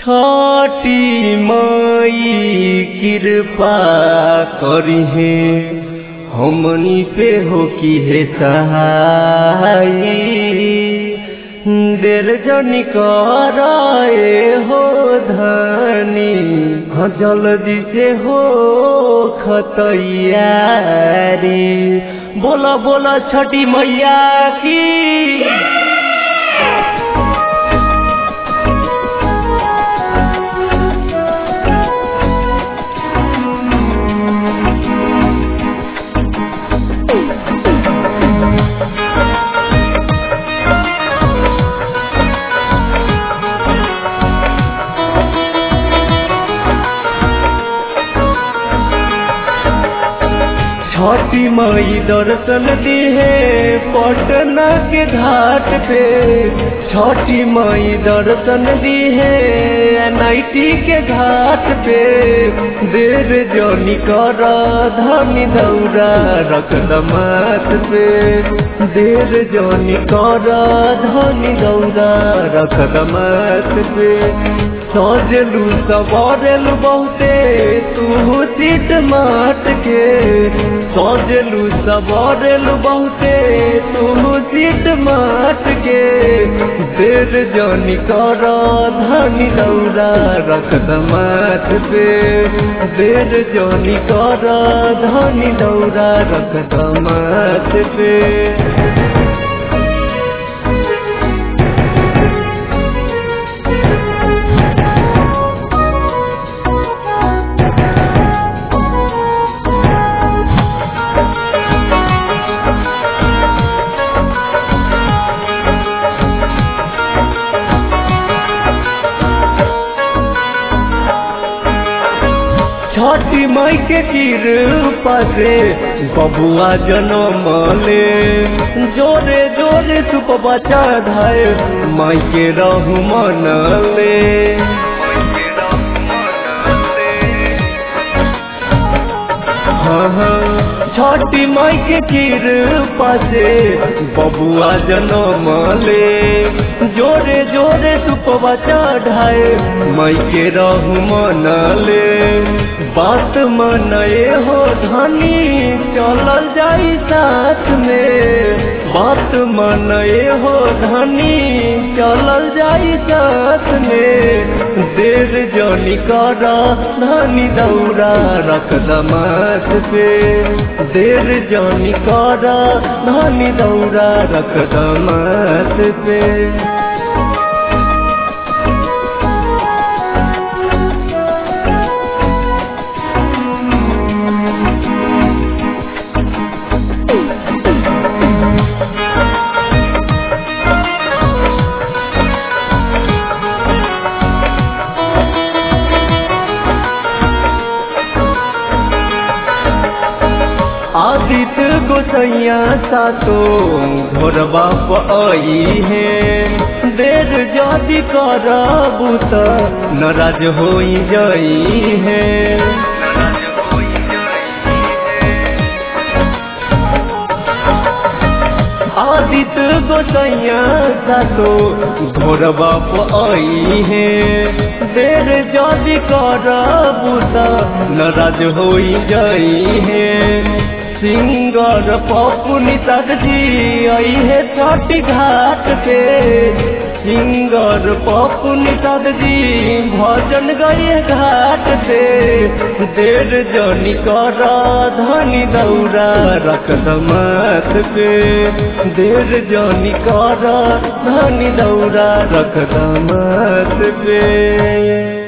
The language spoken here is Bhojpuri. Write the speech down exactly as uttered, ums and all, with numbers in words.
छठी माई कृपा करिहे हमनी पे हो की हे सहाय देर जनी कराए हो धनी हाँ जल्दी से हो खतैयारी बोला बोला छठी मैया की छठी माई दर्शन दी है पटना के घाट पे छठी माई दर्शन दी है एनआईटी के घाट पे देर जनी कर धनी दौरा रख दमात पे देर जनी कर धनी दौरा रख दमात पे सजलू सवारेलू बहुते तू सीट माट के सजलू सवारेलू बहुते तू सीट माट के देर जनी कर धनी दौरा रख दमात पे देर जनी कर धनी दौरा रख दमात पे छठी माई के कृपा से बबुआ जनम ले जोरे जोरे सुप बचा धाय माई के रहु मन ले हाँ हाँ छठी माई के कृपा से बबुआ जनम ले जोरे जोरे सुपवा चढ़ाए माई के रहु मन ले बात मनए हो धनी चलल जाई साथ में बात मनए हो धनी चलल जाई साथ में देर जनी कर धनी दौरा रख दमात पे देर जनी कर धनी दौरा रख दमात पे आदित्य गोसैया सातो घोरबा आई है देर जदि करबू त नाराज होई जाई है आदित्य गोसैया सातो घोरबा आई है देर जदि करबू त नाराज होई जाई है सिंगर पप्पू निषाद जी आई है छठी घाट पे सिंगर पप्पू निषाद जी भजन गए घाट पे देर जनी कर धनी दौरा रख दमात पे देर जनी कर धनी दौरा रख दमात पे।